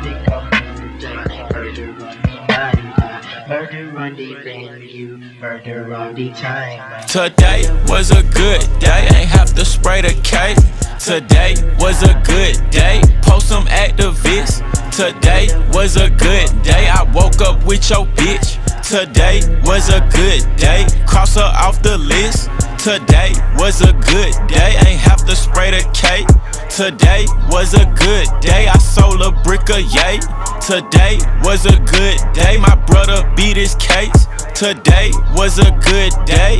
Murder on the venue, murder on the time. Today was a good day, ain't have to spray the cake. Today was a good day, post some activists. Today was a good day, I woke up with your bitch. Today was a good day, cross her off the list. Today was a good day, ain't have to spray the cake. Today was a good day, I sold a brick of yay. Today was a good day, my brother beat his case. Today was a good day.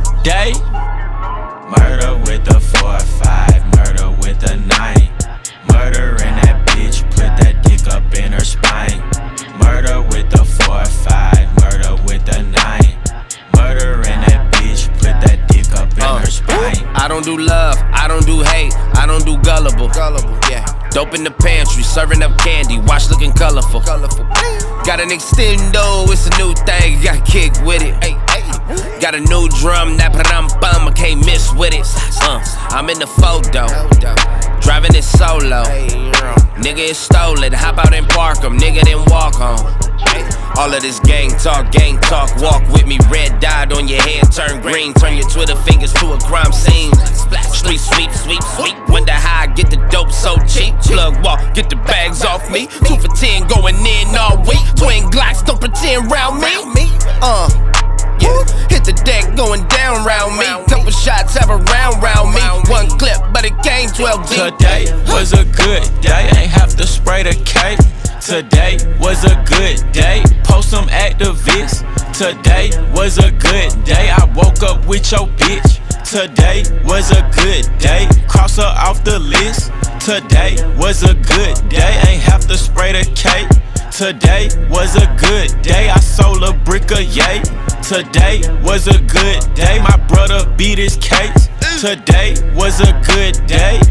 Murder with the 4-5, murder with the 9. Murder in that bitch, put that dick up in her spine. Murder with the 4-5, murder with the 9. Murder in that bitch, put that dick up in her spine. I don't do love, I don't do hate, I don't do gullible. Yeah. Dope in the pantry, serving up candy, watch looking colorful. Got an extendo, it's a new thing, got kick with it. Got a new drum, that bum, I can't miss with it. I'm in the photo, driving it solo. Nigga, it's stolen, hop out and park 'em, nigga, then walk home. All of this gang talk, walk with me. Red dot on your head, turn green. Turn your Twitter fingers to a crime scene. Street sweep. Wonder how I get the dope so cheap. Plug walk, get the bags off me. 2 for 10 going in all week. Twin Glocks, don't pretend round me. Yeah, hit the deck going down round me. Couple shots have a round me. One clip, but it came 12 deep. Today was a good day, ain't have to spray the cake. Today was a good day, post some activists. Today was a good day, I woke up with your bitch. Today was a good day, cross her off the list. Today was a good day, ain't have to spray the cake. Today was a good day, I sold a brick of yay. Today was a good day, my brother beat his case. Today was a good day.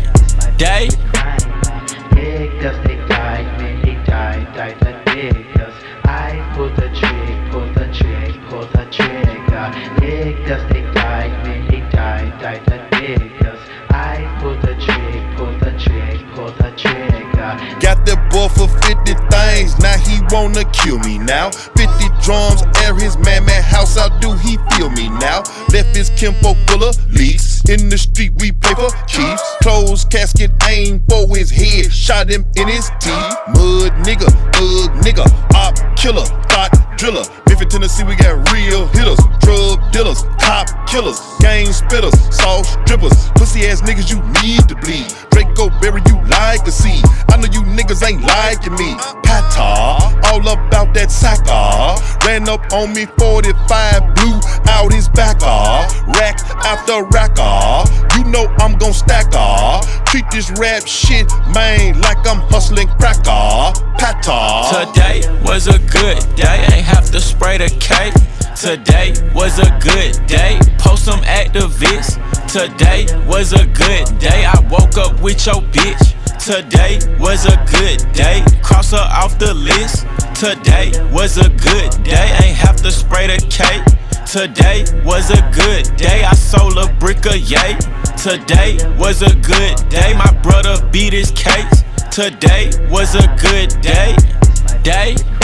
Niggas, they died, man, they died the niggas. I pull the trigger. Niggas, they died, man, they died the niggas. I pull the trigger. Got that boy for 50 things, now he wanna kill me now. 50 drums, air his man house, how do he feel me now? Left his Kimpo full of leaks, in the street we play for keeps. Closed casket, aim for his head, shot him in his teeth. Mud nigga, thug nigga, op killer, thought driller. Memphis, Tennessee, we got real hitters, drug dealers, cop killers, gang spitters, sauce strippers, pussy ass niggas you need to bleed. Draco Berry, you like to see. I know you niggas ain't liking me. Pata, all about that sacker. Ran up on me 45, blew out his back. Rack after rack. You know I'm gon' stack. Treat this rap shit, man, like I'm hustling cracker. Pata. Today was a good day, ain't have to spray the cake. Today was a good day, post some activists. Today was a good day, I woke up with your bitch. Today was a good day, cross her off the list. Today was a good day, ain't have to spray the cake. Today was a good day, I sold a brick of yay. Today was a good day, my brother beat his case. Today was a good day.